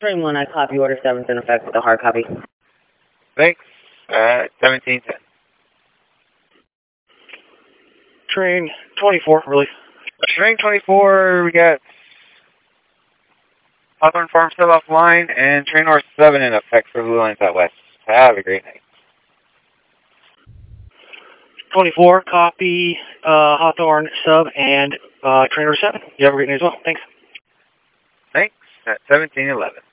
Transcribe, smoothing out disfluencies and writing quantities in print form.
Train 1, I copy order 7's in effect with a hard copy. Thanks. 1710. Train 24, relief. Train 24, we got Hawthorne Farm still offline, and Train North 7 in effect for Blue Lines out west. Have a great night. 24, copy Hawthorne sub and Trainer 7. You have a great night as well. Thanks. Thanks. 1711.